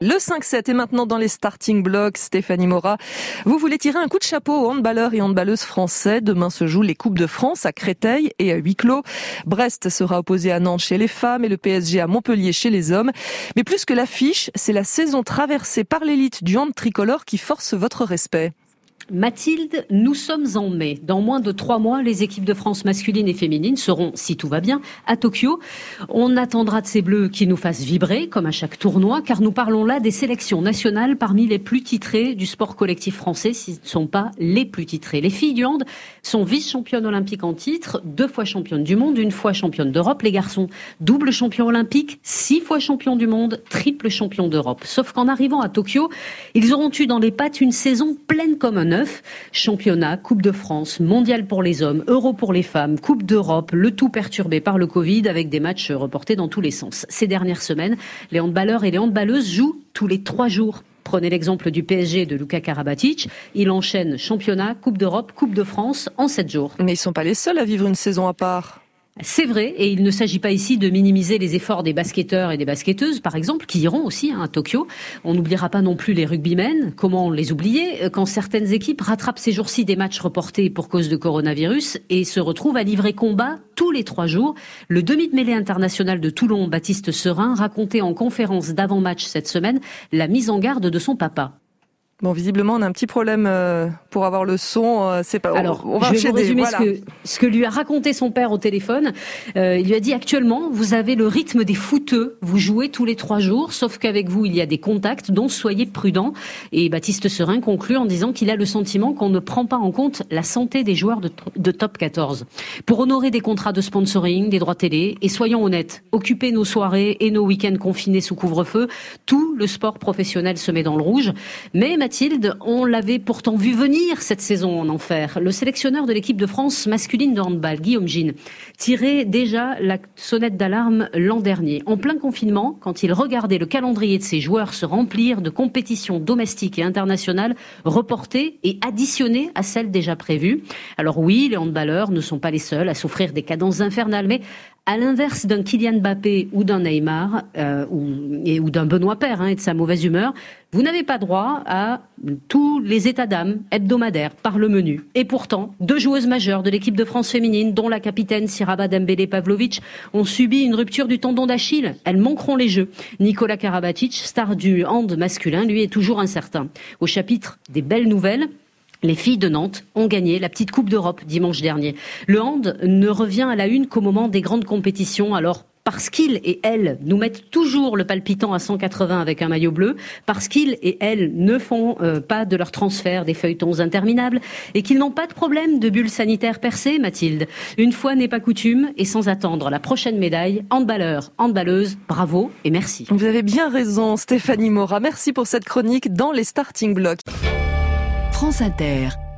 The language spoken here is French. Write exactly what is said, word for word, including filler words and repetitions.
Le cinq sept est maintenant dans les starting blocks. Stéphanie Mora, vous voulez tirer un coup de chapeau aux handballeurs et handballeuses français. Demain se jouent les Coupes de France à Créteil et à huis clos. Brest sera opposé à Nantes chez les femmes et le P S G à Montpellier chez les hommes. Mais plus que l'affiche, c'est la saison traversée par l'élite du hand tricolore qui force votre respect. Mathilde, nous sommes en mai. Dans moins de trois mois, les équipes de France masculines et féminines seront, si tout va bien, à Tokyo. On attendra de ces bleus qu'ils nous fassent vibrer, comme à chaque tournoi, car nous parlons là des sélections nationales parmi les plus titrées du sport collectif français, si ce ne sont pas les plus titrées. Les filles du hand sont vice-championnes olympiques en titre, deux fois championnes du monde, une fois championnes d'Europe. Les garçons, double champions olympiques, six fois champions du monde, triple champion d'Europe. Sauf qu'en arrivant à Tokyo, ils auront eu dans les pattes une saison pleine comme un œuf. Championnat, Coupe de France, Mondial pour les hommes, Euro pour les femmes, Coupe d'Europe, le tout perturbé par le Covid avec des matchs reportés dans tous les sens. Ces dernières semaines, les handballeurs et les handballeuses jouent tous les trois jours. Prenez l'exemple du P S G de Luka Karabatic. Il enchaîne championnat, Coupe d'Europe, Coupe de France en sept jours. Mais ils sont pas les seuls à vivre une saison à part. C'est vrai, et il ne s'agit pas ici de minimiser les efforts des basketteurs et des basketteuses, par exemple, qui iront aussi hein, à Tokyo. On n'oubliera pas non plus les rugbymen. Comment les oublier quand certaines équipes rattrapent ces jours-ci des matchs reportés pour cause de coronavirus et se retrouvent à livrer combat tous les trois jours. Le demi de mêlée international de Toulon, Baptiste Serin, racontait en conférence d'avant-match cette semaine la mise en garde de son papa. Bon, visiblement, on a un petit problème euh, pour avoir le son. Euh, c'est pas. Alors, on va je vais vous résumer voilà. ce que ce que lui a raconté son père au téléphone. Euh, il lui a dit actuellement, vous avez le rythme des footeux. Vous jouez tous les trois jours, sauf qu'avec vous, il y a des contacts, donc soyez prudents. Et Baptiste Serin conclut en disant qu'il a le sentiment qu'on ne prend pas en compte la santé des joueurs de, de top quatorze. Pour honorer des contrats de sponsoring, des droits télé, et soyons honnêtes, occuper nos soirées et nos week-ends confinés sous couvre-feu, tout le sport professionnel se met dans le rouge. Mais Mathilde, on l'avait pourtant vu venir cette saison en enfer. Le sélectionneur de l'équipe de France masculine de handball, Guillaume Gine, tirait déjà la sonnette d'alarme l'an dernier. En plein confinement, quand il regardait le calendrier de ses joueurs se remplir de compétitions domestiques et internationales reportées et additionnées à celles déjà prévues. Alors oui, les handballeurs ne sont pas les seuls à souffrir des cadences infernales, mais à l'inverse d'un Kylian Mbappé ou d'un Neymar euh, ou, et, ou d'un Benoît Paire hein, et de sa mauvaise humeur, vous n'avez pas droit à tous les états d'âme hebdomadaires par le menu. Et pourtant, deux joueuses majeures de l'équipe de France féminine, dont la capitaine Siraba Dembélé-Pavlovic, ont subi une rupture du tendon d'Achille. Elles manqueront les Jeux. Nicolas Karabatic, star du hand masculin, lui est toujours incertain. Au chapitre des belles nouvelles, les filles de Nantes ont gagné la petite Coupe d'Europe dimanche dernier. Le hand ne revient à la une qu'au moment des grandes compétitions. Alors, parce qu'ils et elles nous mettent toujours le palpitant à cent quatre-vingts avec un maillot bleu, parce qu'ils et elles ne font euh, pas de leur transfert des feuilletons interminables et qu'ils n'ont pas de problème de bulle sanitaire percée, Mathilde. Une fois n'est pas coutume et sans attendre la prochaine médaille, handballeur, handballeuse, bravo et merci. Vous avez bien raison, Stéphanie Mora. Merci pour cette chronique dans les starting blocks. France Inter.